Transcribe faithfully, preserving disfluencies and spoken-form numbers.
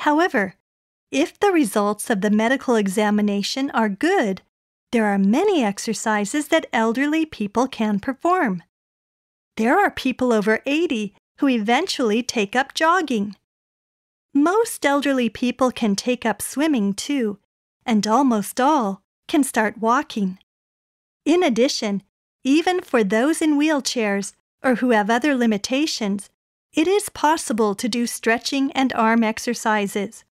However, if the results of the medical examination are good, there are many exercises that elderly people can perform. There are people over eighty who eventually take up jogging. Most elderly people can take up swimming too, and almost all can start walking. In addition, even for those in wheelchairs or who have other limitations, it is possible to do stretching and arm exercises.